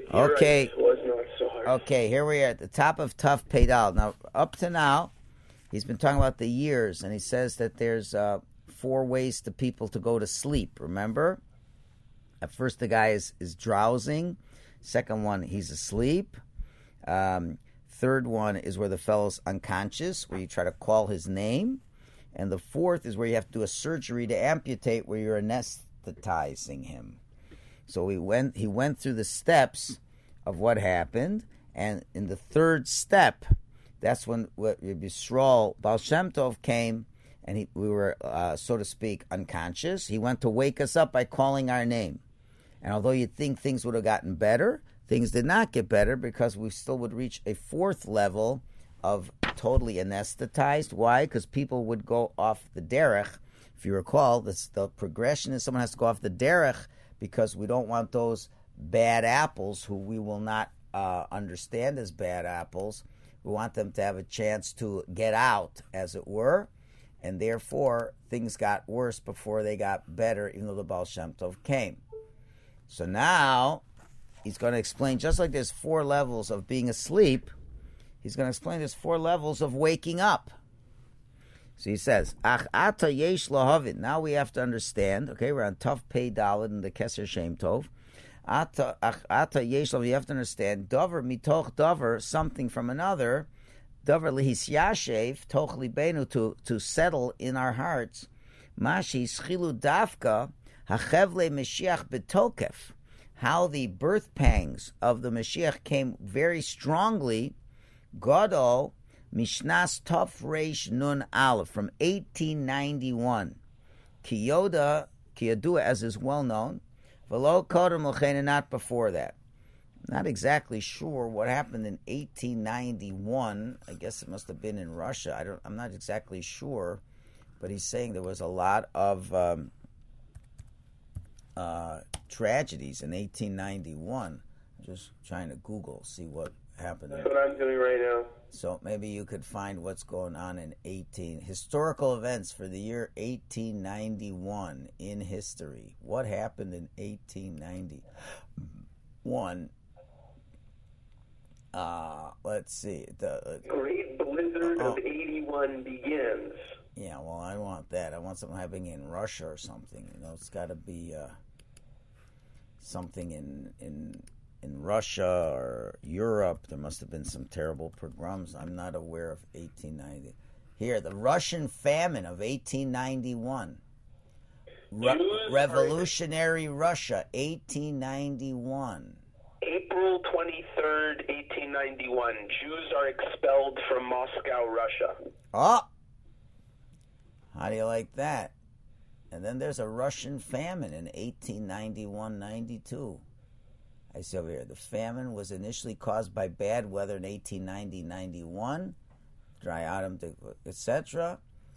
Okay. Right. It was not so hard. Okay, here we are at the top of Tuf Pedal. Now, up to now, he's been talking about the years, and he says that there's 4 ways to people to go to sleep, remember? At first, the guy is drowsing. Second one, he's asleep. Third one is where the fellow's unconscious, where you try to call his name. And the fourth is where you have to do a surgery to amputate, where you're anesthetizing him. So he went through the steps of what happened, and in the third step, that's when Rabbi Yisrael Baal Shem Tov came, and we were, so to speak, unconscious. He went to wake us up by calling our name. And although you'd think things would have gotten better, things did not get better because we still would reach a 4th level of totally anesthetized. Why? Because people would go off the derech. If you recall, the progression is someone has to go off the derech because we don't want those bad apples who we will not understand as bad apples. We want them to have a chance to get out, as it were. And therefore, things got worse before they got better, even though the Baal Shem Tov came. So now, he's going to explain, just like there's 4 levels of being asleep, he's going to explain there's 4 levels of waking up. So he says, Ach ata yesh lahavin. Now we have to understand, okay, we're on Tuf Pei Daled in the Keser Shem Tov. Ach ata yesh lahavin, you have to understand, davar mitoch davar, something from another, davar lihisyashev, toch libenu, to settle in our hearts, mashi schilu dafka, hachevle Mashiach betokef, how the birth pangs of the Mashiach came very strongly, Godol Mishnas Tov Reish Nun Aleph, from 1891. Kiyadua, as is well known, Velo Kodem L'chein, not before that. Not exactly sure what happened in 1891. I guess it must have been in Russia. I'm not exactly sure, but he's saying there was a lot of tragedies in 1891. I'm just trying to Google, see what happened. That's what I'm doing right now. So maybe you could find what's going on in historical events for the year 1891 in history. What happened in 1891? Let's see. The Great Blizzard of 81 begins. Yeah, well, I want that. I want something happening in Russia or something. You know, it's got to be something in Russia or Europe. There must have been some terrible pogroms. I'm not aware of 1890. Here, the Russian famine of 1891. Revolutionary Russia, 1891. April 23rd, 1891. Jews are expelled from Moscow, Russia. Oh! How do you like that? And then there's a Russian famine in 1891-92. I see over here, the famine was initially caused by bad weather in 1890-91, dry autumn, etc.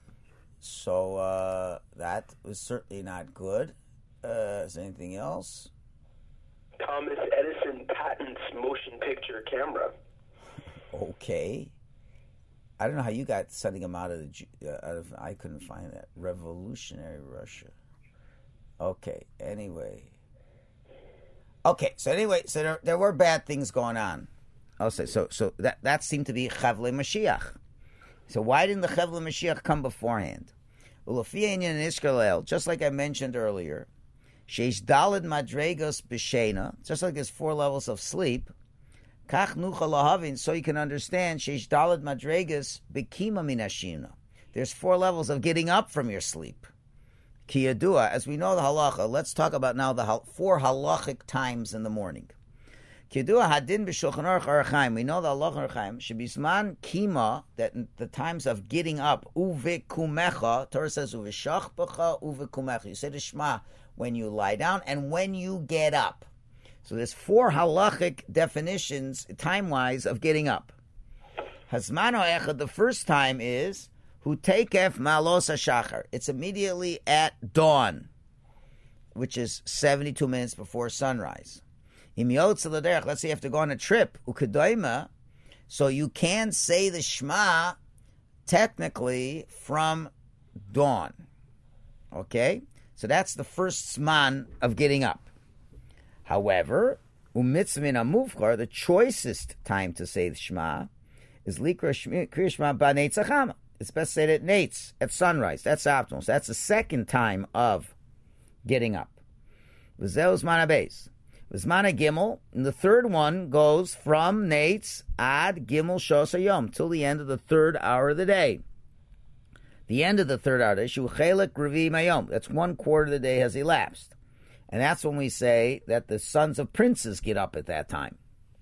So that was certainly not good. Is there anything else? Thomas Edison patents motion picture camera. Okay. I don't know how you got sending them out of I couldn't find that. Revolutionary Russia. Okay, anyway. Okay, so there were bad things going on. I'll say so that seemed to be Chavle Mashiach. So why didn't the Chavle Mashiach come beforehand? Ulafiyanian in Israel, just like I mentioned earlier, Sheish Daled Madregos B'Shena, just like there's 4 levels of sleep, Kach Nucha Lahavin, so you can understand Sheish Daled Madregos B'Kima Minashina. There's 4 levels of getting up from your sleep. Kiyadua, as we know the halacha, let's talk about now the 4 halachic times in the morning. Kiyadua hadin b'shulchan aruch Orach Chaim. We know the halacha Orach Chaim should be zman kima, that in the times of getting up, uvekumecha, Torah says uveshachbecha uvekumecha. You say the Shema when you lie down and when you get up. So there's 4 halachic definitions, time-wise, of getting up. Hazmano echad, the first time is Hu tekef malos hashachar. It's immediately at dawn, which is 72 minutes before sunrise. Im yotze l'derech, let's say you have to go on a trip, ukedoima, so you can say the Shema technically from dawn. Okay? So that's the first zman of getting up. However, Umitzvah min amuvchar, the choicest time to say the Shema, is Likra Kriya Shema ba'neitz achama. It's best to say it at Nates, at sunrise. That's optimal. So that's the second time of getting up. V'zeh Zman HaBeis. Zman Gimel, and the third one goes from Nates ad Gimel Shos HaYom, till the end of the third hour of the day. The end of the third hour of the day, Shu Chelik Revi Mayom. That's 1/4 of the day has elapsed. And that's when we say that the sons of princes get up at that time.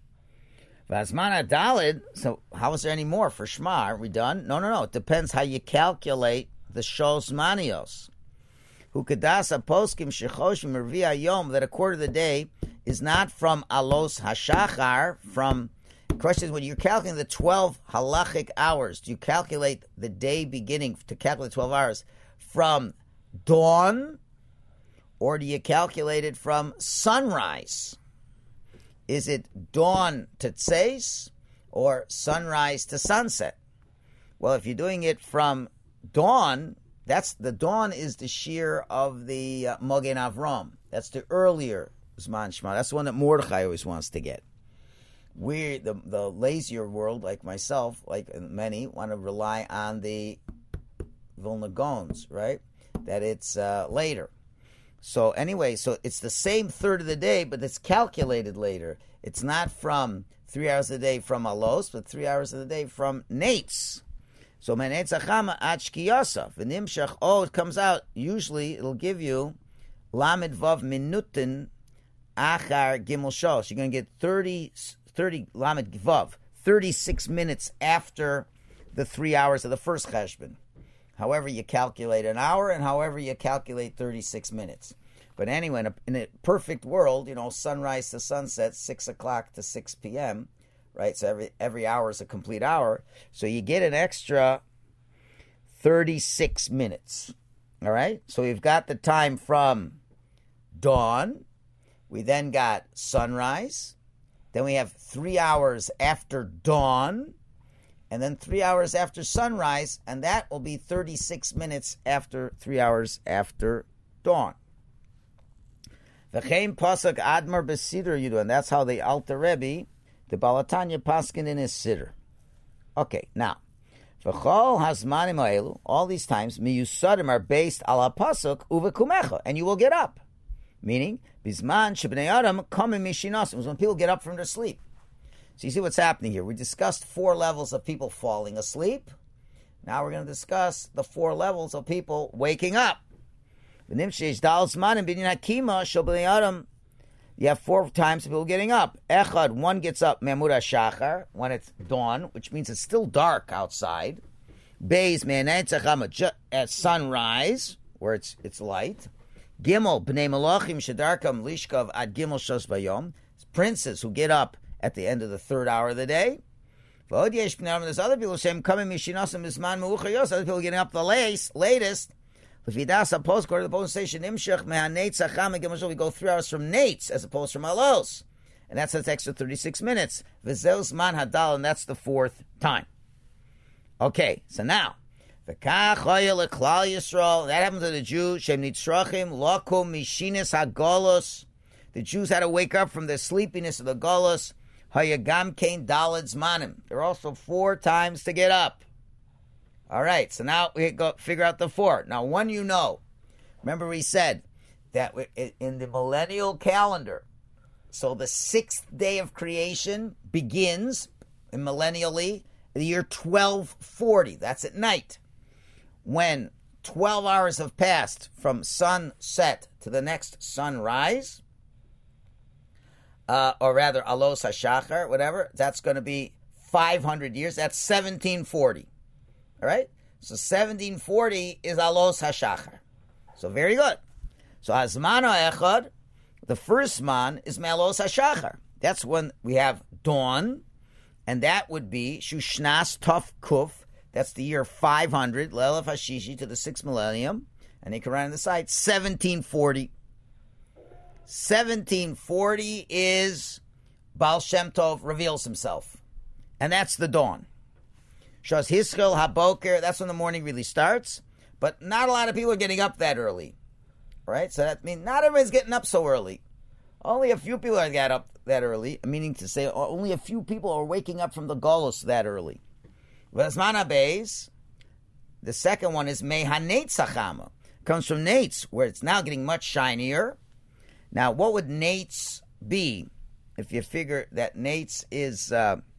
V'azman Dalid, so how is there any more for Shema? Aren't we done? No. It depends how you calculate the Shos Manios. Hukadasa poskim shechoshim revi hayom, that 1/4 of the day is not from alos hashachar, from, the question is, when you're calculating the 12 halachic hours, do you calculate the day beginning to calculate 12 hours from dawn, or do you calculate it from sunrise? Is it dawn to tzeis or sunrise to sunset? Well, if you're doing it from dawn, that's the dawn is the shear of the Mogen Avram. That's the earlier Zman Shema. That's the one that Mordechai always wants to get. We, the lazier world, like myself, like many, want to rely on the Vilna Gaons, right? That it's later. So anyway, so it's the same third of the day, but it's calculated later. It's not from 3 hours of the day from Alos, but 3 hours of the day from Nates. So Menetz Achama Achki Yosef. V'nimshach, it comes out, usually it'll give you Lamed Vav Minutin Achar Gimel Shos. You're going to get 30 Lamed Vav, 36 minutes after the 3 hours of the first Cheshbon. However you calculate an hour and however you calculate 36 minutes. But anyway, in a perfect world, sunrise to sunset, 6 o'clock to 6 p.m., right? So every hour is a complete hour. So you get an extra 36 minutes, all right? So we've got the time from dawn. We then got sunrise. Then we have 3 hours after dawn. And then 3 hours after sunrise, and that will be 36 minutes after 3 hours after dawn. V'chein pasuk admar b'siddur yudu, and that's how the Alter Rebbe, the Balatanya paskin in his siddur. Okay, now, v'chol hazmanim ha'elu, all these times, miyusadim are based ala pasuk uvekumecha, and you will get up. Meaning, bizman shebnei adam kamim mishinasim, when people get up from their sleep. So you see what's happening here. We discussed 4 levels of people falling asleep. Now we're going to discuss the 4 levels of people waking up. You have 4 times of people getting up. Echad, one gets up, Memura Shachar, when it's dawn, which means it's still dark outside. Beis, at sunrise, where it's light. Gimel, Bnei Malachim, Shedarkam, Lishkav, Ad Gimel Shos Bayom. Princes who get up at the end of the 3rd hour of the day. There's other people saying, other people getting up the latest. Postcard, the post station, we go 3 hours from Nates as opposed from Alos. And that's an extra 36 minutes. And that's the 4th time. Okay, so now, that happens to the Jews. The Jews had to wake up from the sleepiness of the Golos. Hayagam Kain Dalad Zmanim. There are also 4 times to get up. All right, so now we go figure out the 4. Now, one remember we said that in the millennial calendar, so the 6th day of creation begins, millennially, the year 1240. That's at night. When 12 hours have passed from sunset to the next sunrise, or rather, Alos HaShachar, whatever, that's going to be 500 years. That's 1740. All right? So 1740 is Alos HaShachar. So very good. So Hazman HaEchad, the first man is Me'alos HaShachar. That's when we have dawn, and that would be Shushnas Tov Kuf. That's the year 500, Le'elef HaShishi, to the 6th millennium. And you can write on the side, 1740. 1740 is Baal Shem Tov reveals himself. And that's the dawn. Shas Hischel HaBoker, that's when the morning really starts. But not a lot of people are getting up that early. Right? So that means not everybody's getting up so early. Only a few people are got up that early, meaning to say only a few people are waking up from the Golus that early. V'azman habeis, the second one is Mehanetz Hachama. Comes from Nates, where it's now getting much shinier. Now, what would Nates be if you figure that Nates is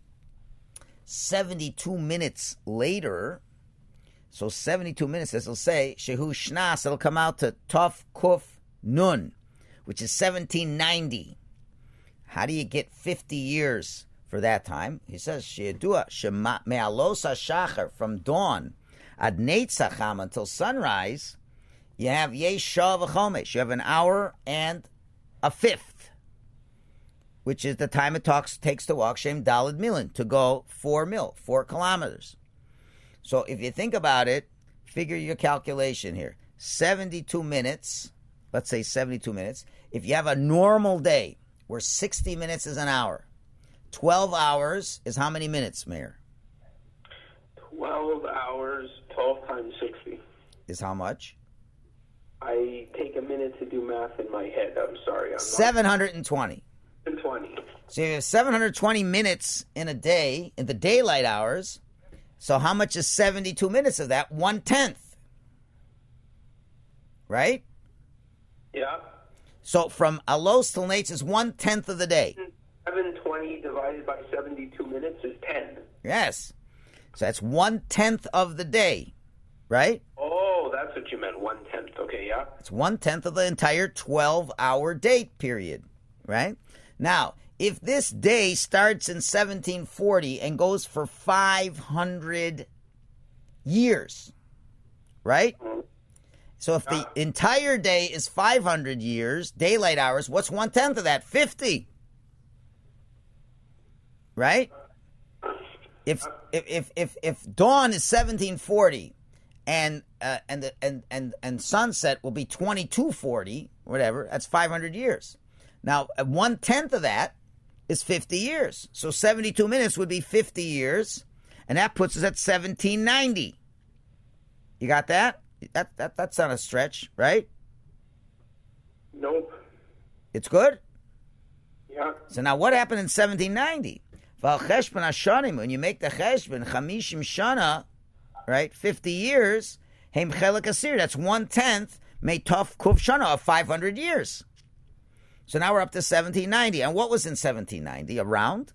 72 minutes later? So 72 minutes, as it'll say, Shehu Shnas, it'll come out to Tov Kuf Nun, which is 1790. How do you get 50 years for that time? He says, She'edua, Me'alos HaShachar, from dawn, Ad Nates Hacham, until sunrise, you have Yesh Shah V'chomesh. You have an hour and a fifth, which is the time it takes to walk Shem Daled Milin, to go 4 kilometers. So if you think about it, figure your calculation here. 72 minutes, let's say 72 minutes. If you have a normal day where 60 minutes is an hour, 12 hours is how many minutes, Mayor? 12 hours, 12 times 60. Is how much? I take a minute to do math in my head. I'm sorry. 720. 720. So you have 720 minutes in a day, in the daylight hours. So how much is 72 minutes of that? 1/10. Right? Yeah. So from Alos till Nates is 1/10 of the day. 720 divided by 72 minutes is 10. Yes. So that's 1/10 of the day. Right? Oh, that's what you meant. 1/10. Okay, yeah. It's 1/10 of the entire 12-hour day period. Right? Now, if this day starts in 1740 and goes for 500 years, right? So if the entire day is 500 years, daylight hours, what's 1/10 of that? 50. Right? If dawn is 1740 and sunset will be 2240, whatever, that's 500 years. Now, 1/10 of that is 50 years. So 72 minutes would be 50 years, and that puts us at 1790. You got that? That's not a stretch, right? Nope. It's good? Yeah. So now what happened in 1790? When you make the cheshbon, chamishim shana, right, 50 years, heim chelik asir, that's 1/10, may tof kuf shana of 500 years. So now we're up to 1790. And what was in 1790? Around?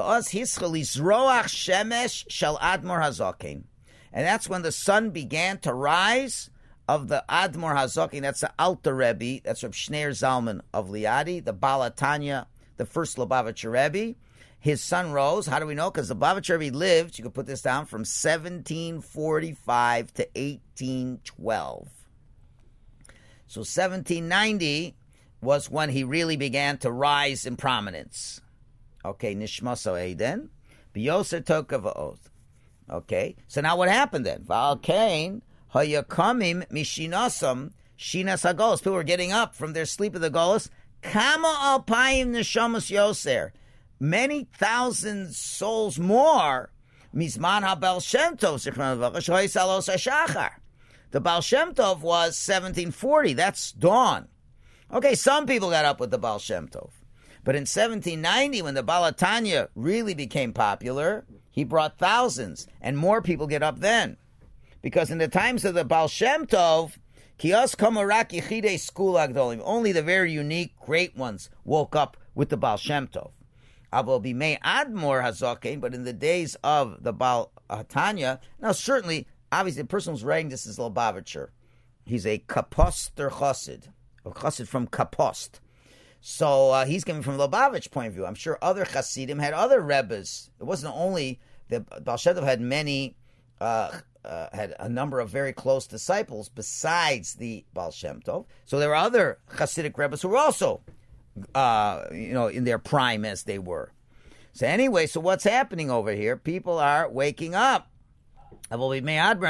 And that's when the sun began to rise of the Admor Hazokin. That's the Alter Rebbe. That's Reb Shneir Zalman of Liadi, the Baal HaTanya, the first Lubavitcher Rebbe. His son rose. How do we know? Because the Lubavitcher Rebbe lived, you could put this down, from 1745 to 1812. So 1790 was when he really began to rise in prominence. Okay, Nishmaso Eiden, Biyoser Toka Va'oth. Okay, so now what happened then? Va'alkein hayakamim mishinasam shinas hagolos. People were getting up from their sleep of the golos. Kama alpayim neshamas yoser. Many thousand souls more. Mizman haBaal Shem Tov zichron levracha shoy salos hashachar. The Baal Shem Tov was 1740. That's dawn. Okay, some people got up with the Baal Shem Tov. But in 1790, when the Baal HaTanya really became popular, he brought thousands, and more people get up then. Because in the times of the Baal Shem Tov, Kios Komarak Yechidei Skul Agdolim, only the very unique, great ones woke up with the Baal Shem Tov. Avo Bimei Admor Hazokein, but in the days of the Baal HaTanya, now certainly, obviously the person who's writing this is Lubavitcher. He's a Kaposter Chassid. A chassid from Kapost. So he's coming from Lubavitch point of view. I'm sure other chassidim had other rebbes. It wasn't only the Baal Shem Tov had many, had a number of very close disciples besides the Baal Shem Tov. So there were other chassidic rebbes who were also, in their prime as they were. So anyway, so what's happening over here? People are waking up. Even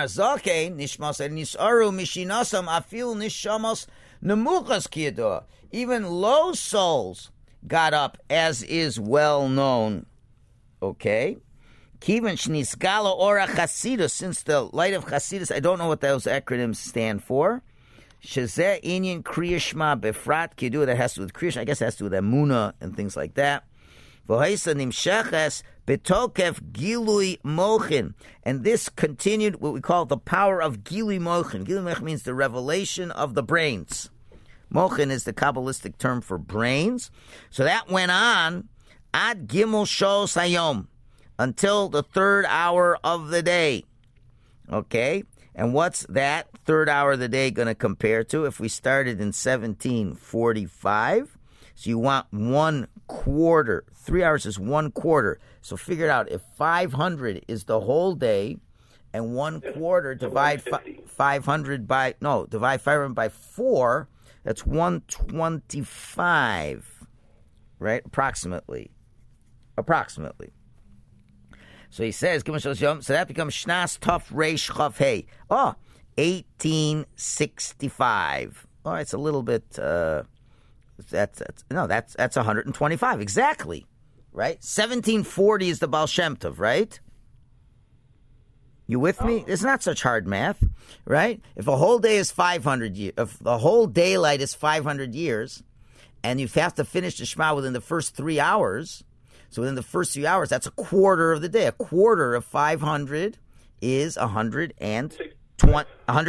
low souls got up, as is well known. Okay? Kivan Shnisgala Ora Chasidus, since the light of Chasidus, I don't know what those acronyms stand for. Shezeh inyan kriyashma befrat kidua, that has to do with kriyash. I guess it has to do with emuna and things like that. V'hoisa nimsheches betokef gilui mochin, and this continued what we call the power of gilui mochin. Gilui mochin means the revelation of the brains. Mochin is the Kabbalistic term for brains. So that went on ad gimel shos hayom, until the third hour of the day. Okay? And what's that third hour of the day going to compare to? If we started in 1745, so you want 1 quarter. 3 hours is 1 quarter. So figure it out. If 500 is the whole day, and 1 quarter, divide 500 by 4, that's 125, right? Approximately. So he says, so that becomes Shnas Tov Reish Chav Hey. 1865. Oh, it's a little bit, that's 125, exactly, right? 1740 is the Baal Shem Tov, right? You with me? It's not such hard math, right? If a whole day is 500 years, if the whole daylight is 500 years, and you have to finish the Shema within the first 3 hours, so within the first 3 hours, that's a quarter of the day. A quarter of 500 is 125.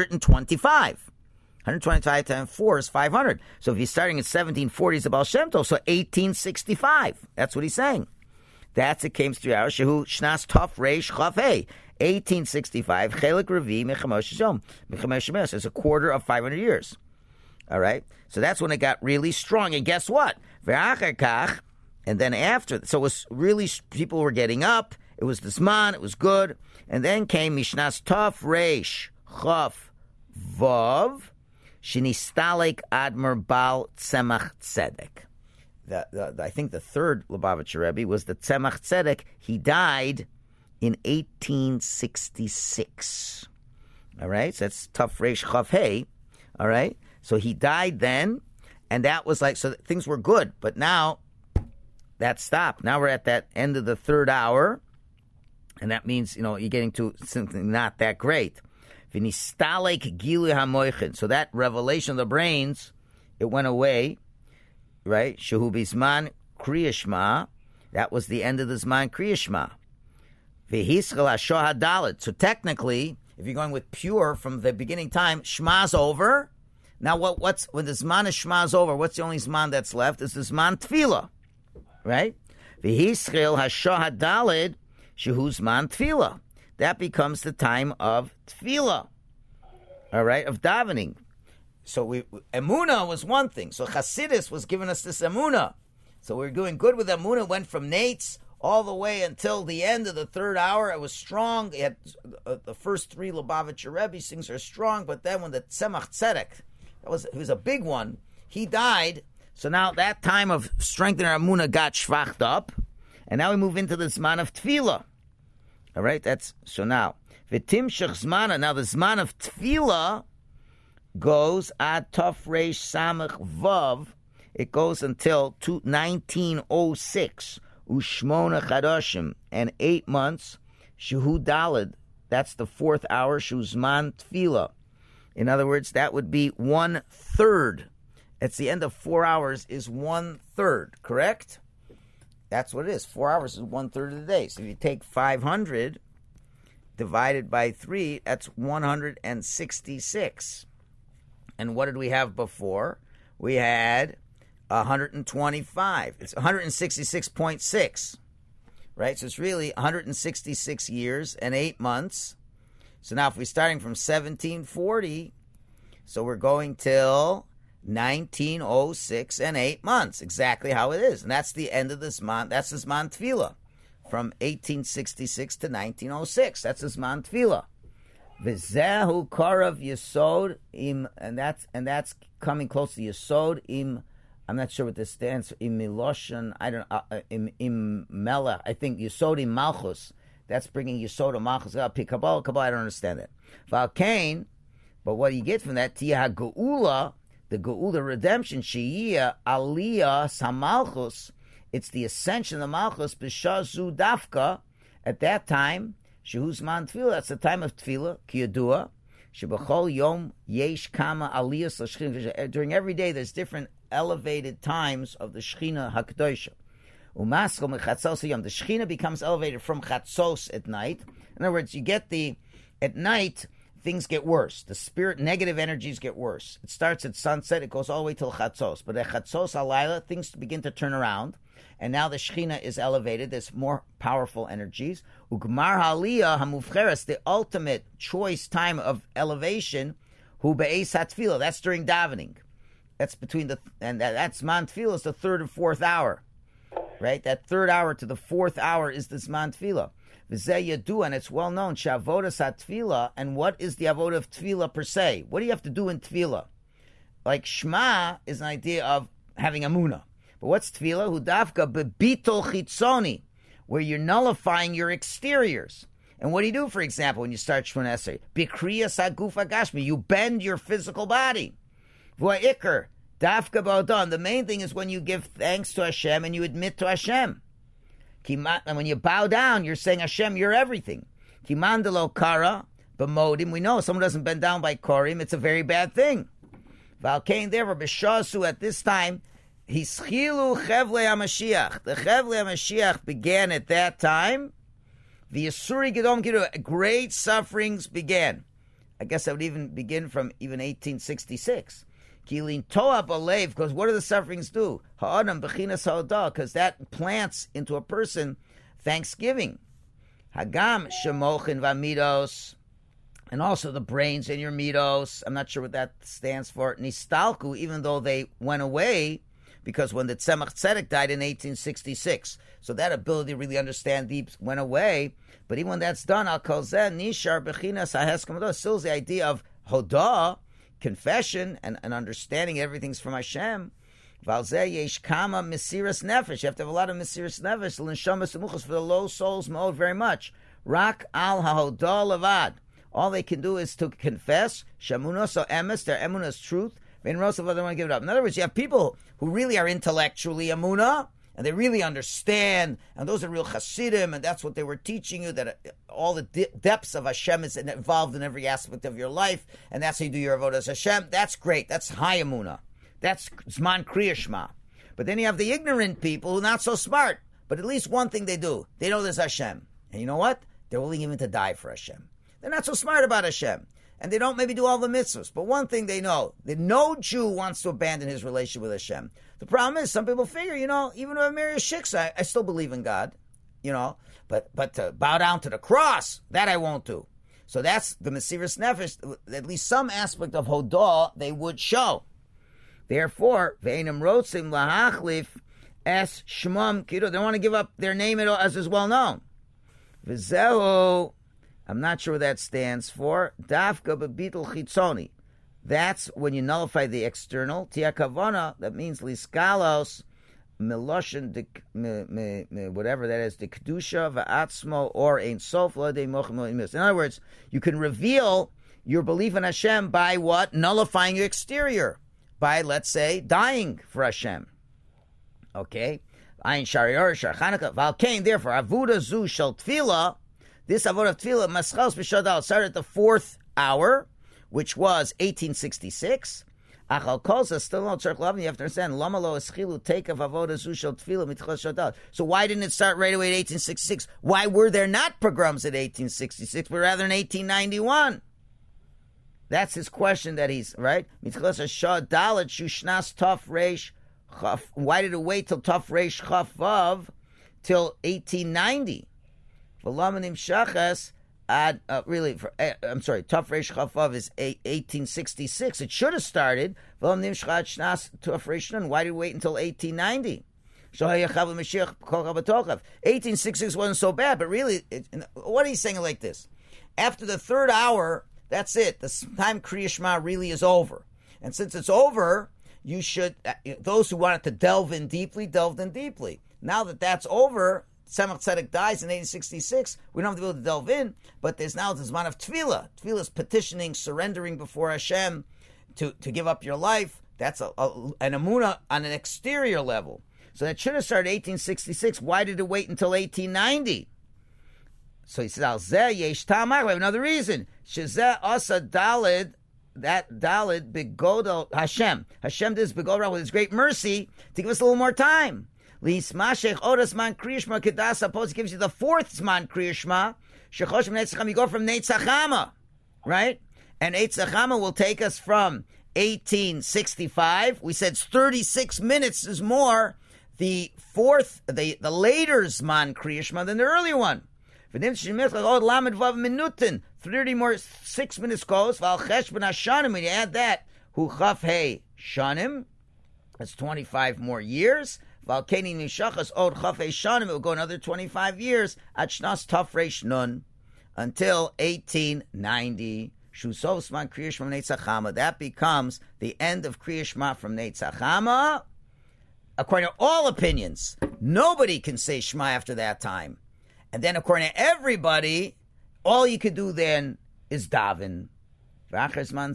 125 times 4 is 500. So if he's starting at 1740, it's the Baal Shem Tov, so 1865. That's what he's saying. That's it came 3 hours. Shehu Shnas Tov Reish Chav Hey. 1865, Chelik Revi Mechamosh Yom. Mechamosh is a quarter of 500 years. All right? So that's when it got really strong. And guess what? And then after, so it was really, people were getting up. It was the Zman, it was good. And then came Mishnas Tov Reish Chav Vav Shinistalek Admir Bal Tzemach Tzedek. I think the third Lubavitcher Rebbe was the Tzemach Tzedek. He died in 1866. All right? So that's Tov Reish Chav Hey. All right? So he died then, and that was like, so things were good. But now, that stopped. Now we're at that end of the third hour, and that means, you're getting to something not that great. V'nistalek gilu hamoichin. So that revelation of the brains, it went away, right? Shehu bizman kriyashma. That was the end of the zman kriyashma. V'hischel hashoh hadalit. So technically, if you're going with pure from the beginning time, Shma's over. Now what's when the zman of Shma's over? What's the only zman that's left? Is the zman tefillah, right? V'hischel hashoh hadalid shehu zman tefillah. That becomes the time of tefillah, all right, of davening. So Emunah was one thing. So Chassidus was giving us this Emunah. So we were doing good with Emunah. Went from Nates all the way until the end of the third hour. It was strong. It had, the first 3 Lubavitcher Rebbe things are strong. But then when the Tzemach Tzedek, he was a big one, he died. So now that time of strengthening our Emunah got shvacht up. And now we move into the Zman of Tefillah. All right, so now. V'timshach Zmana. Now the Zman of Tefillah goes ad Tov Reish Samach Vav. It goes until 1906. Ushmona Chadoshim. And 8 months. Shehu Dalid. That's the 4th hour. Shuzman Tefillah. In other words, that would be 1/3. It's the end of 4 hours is 1/3. Correct? That's what it is. 4 hours is 1/3 of the day. So if you take 500 divided by 3, that's 166. And what did we have before? We had 125. It's 166.6, right? So it's really 166 years and 8 months. So now if we're starting from 1740, so we're going till 1906 and 8 months, exactly how it is. And that's the end of this month. That's this Zman Tefillah. From 1866 to 1906. That's this Zman Tefillah. V'zehu Karav Yesod im, and that's coming close to Yesod im. I'm not sure what this stands for. Im Miloshan. I don't. Im Melech. I think Yesod im Malchus. That's bringing Yesod im Malchus. Kabbalah. I don't understand that. Valkain. But what you get from that? Tiyah Geula. The Geula redemption. Shiyah Aliyah Samalchus. It's the ascension of the Malchus. B'shazu Dafka. At that time. Shehuz Man Tefillah, that's the time of Tefillah, Kiyadua, Shebachol yom yesh kama aliyas l'shchina. During every day, there's different elevated times of the Shechina HaKadoshah. Umaskol mechatzos yom. The Shechina becomes elevated from chatzos at night. In other words, at night, things get worse. The spirit, negative energies get worse. It starts at sunset, it goes all the way till chatzos. But at chatzos halayla, things begin to turn around. And now the Shechina is elevated. There's more powerful energies. Ugmar haliyah hamufcheres, the ultimate choice time of elevation, hu be'es hatfila. That's during davening. That's that's man tefillah is the third and fourth hour, right? That third hour to the fourth hour is this man tefillah. V'zeh yadu, and it's well known. Shavodas hatfila, and what is the avodah of tefillah per se? What do you have to do in tefillah? Like Shema is an idea of having amunah. But what's tefillah? Hudafka bebitol chitzoni, where you're nullifying your exteriors. And what do you do, for example, when you start Shemona Esrei? Bikriyas haguf hagashmi, you bend your physical body. V'ha'ikr, dafka ba'odon, the main thing is when you give thanks to Hashem and you admit to Hashem. And when you bow down, you're saying, Hashem, you're everything. Kimandalo kara b'modim, we know someone doesn't bend down by korim, it's a very bad thing. Valkain therefore, b'shasu, at this time, Hischilu Chevlei HaMashiach. The Chevlei HaMashiach began at that time. The Yisuri Gedom Kiru, great sufferings began. I guess that would even begin from even 1866. Kilin Toa Balev, because what do the sufferings do? Ha'adam Bechinas Ha'odah, because that plants into a person thanksgiving. Hagam Shemochin Vamidos, and also the brains in your midos. I'm not sure what that stands for. Nistalku, even though they went away, because when the Tzemach Tzedek died in 1866, so that ability to really understand deep went away. But even when that's done, Al Kol Zeh Nishar Bechinas HaHeskom Hodah, still is the idea of Hodah, confession, and understanding everything's from Hashem. Val Zeh Yesh Kama Mesiras Nefesh. You have to have a lot of Mesiras Nefesh, L'Neshama Semuchos, for the low souls, Moed, very much. Rak Al HaHodah Levad. All they can do is to confess, Shamunos or Emes, their Emunah is truth. They want to give it up. In other words, you have people who really are intellectually Amunah, and they really understand, and those are real Hasidim, and that's what they were teaching you, that all the depths of Hashem is involved in every aspect of your life, and that's how you do your avodas Hashem. That's great. That's high Amunah. That's Zman Kriya Shema. But then you have the ignorant people who are not so smart, but at least one thing they do. They know there's Hashem. And you know what? They're willing even to die for Hashem. They're not so smart about Hashem. And they don't maybe do all the mitzvahs. But one thing they know, that no Jew wants to abandon his relationship with Hashem. The problem is, some people figure, even if I marry a shiksa, I still believe in God, but to bow down to the cross, that I won't do. So that's the Mesiras Nefesh, at least some aspect of Hodah they would show. Therefore, Ve'enim Rotzim Lahachlif Es Shmam Kido, they don't want to give up their name as is well known. V'zehu, I'm not sure what that stands for. Dafka bebitul chitzoni. That's when you nullify the external. Tia kavana, that means liskalos, miloshin, whatever that is, the kedusha, va'atzmo, or ein sof, l'odei mochim. In other words, you can reveal your belief in Hashem by what? Nullifying your exterior. By, let's say, dying for Hashem. Okay? Ayin sharior, shar chanukah, valkain, therefore, avuda zu shel tefillah, this avodah tefillah, maschals b'shadal, started at the fourth hour, which was 1866. Achal kolza, still no tzarich lavin, you have to understand, lama lo eschilu take of avodah zu shel tefillah mitchal shadal. So why didn't it start right away at 1866? Why were there not pogroms at 1866, but rather in 1891? That's his question that he's, right? Mitchal shadal, shushnas taf reish chaf. Why did it wait till taf reish chaf vav till 1890? V'lamanim shachas ad I'm sorry. Taf reish chaf is 1866. It should have started. V'lamanim shachas shnas taf reish nun. Why did we wait until 1890? 1866 wasn't so bad, but really, what he's saying like this: after the third hour, that's it. The time Kriya Shema really is over, and since it's over, you should. Those who wanted to delve in deeply, delved in deeply. Now that that's over. Tzemach Tzedek dies in 1866. We don't have to be able to delve in, but there's now this amount of tefillah. Tefillah is petitioning, surrendering before Hashem to give up your life. That's an emunah on an exterior level. So that should have started 1866. Why did it wait until 1890? So he says, Al zeh yesh tamar. We have another reason. Shezeh asa dalid, that dalid begodol Hashem. Hashem does begodol with His great mercy to give us a little more time. Lismashech odas man kriyishma kedas. Suppose He gives you the fourth zman kriyishma. Shechosh Netzachama. You go from Netzachama, right? And Netzachama will take us from 1865. We said 36 minutes is more the later zman kriyishma than the earlier one. 30 more 6 minutes goes. When you add that, hu chaf hey shanim, that's 25 more years. Valkeni nishachas od chaf hey shanim, it will go another 25 years. Achnas tafresh nun until 1890. Shusov zman kriyishma Netzachama. That becomes the end of kriyishma from Netzachama. According to all opinions, nobody can say Shema after that time. And then according to everybody, all you could do then is daven. And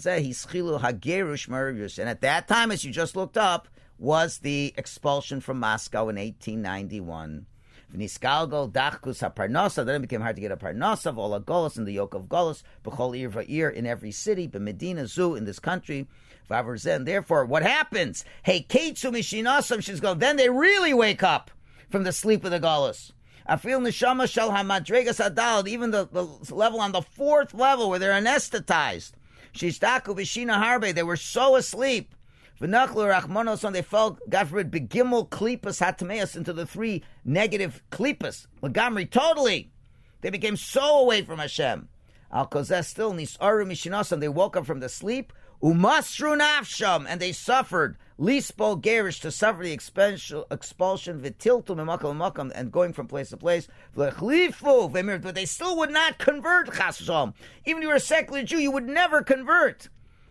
at that time, as you just looked up, was the expulsion from Moscow in 1891. Then it became hard to get a parnasa of all a golus and the yoke of golus, b'chol ir va'ir, in every city, b'medina zu, in this country. And therefore, what happens? Hey, keitzu mishinasam, she's go. Then they really wake up from the sleep of the golus. I feel neshama shel hamadregas adal, even the level on the fourth level where they're anesthetized. Shishtaku b'shina harbe, they were so asleep. V'nachlu rachmanos, and they fell, God forbid, begimel klipas hatmeas, into the three negative klipas. Lagamri, totally. They became so away from Hashem. Al kozeh still nisaru mishinasam, they woke up from the sleep. Umasru nafsham, and they suffered. Lispo gerish, to suffer the expulsion. V'tiltu mimakam makam, and going from place to place. V'chlifu v'emir, but they still would not convert. Chasam, even if you were a secular Jew, you would never convert.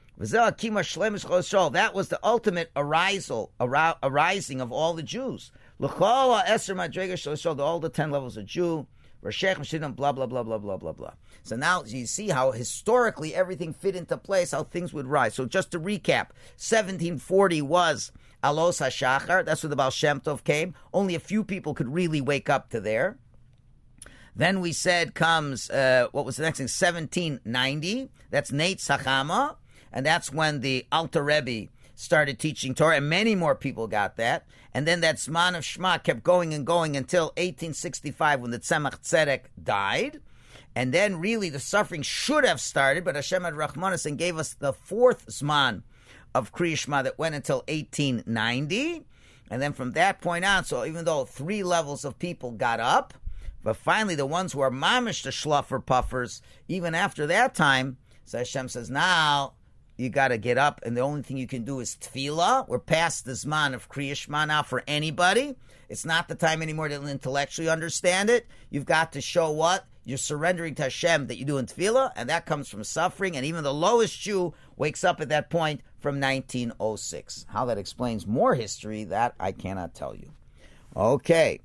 That was the ultimate arising of all the Jews. All the 10 levels of Jew. Blah, blah, blah, blah, blah, blah, blah. So now you see how historically everything fit into place, how things would rise. So just to recap, 1740 was Alos HaShachar. That's where the Baal Shem Tov came. Only a few people could really wake up to there. Then we said comes, what was the next thing? 1790. That's Netzachama. And that's when the Alter Rebbe started teaching Torah, and many more people got that. And then that Zman of Shema kept going and going until 1865 when the Tzemach Tzedek died. And then really the suffering should have started, but Hashem had Rachmanis and gave us the fourth Zman of Kriya Shema that went until 1890. And then from that point on, so even though 3 levels of people got up, but finally the ones who are mamish the schluffer puffers, even after that time, so Hashem says, now you got to get up, and the only thing you can do is tefillah. We're past the Zman of Kriya Shema now for anybody. It's not the time anymore to intellectually understand it. You've got to show what? You're surrendering to Hashem that you do in tefillah, and that comes from suffering, and even the lowest Jew wakes up at that point from 1906. How that explains more history, that I cannot tell you. Okay.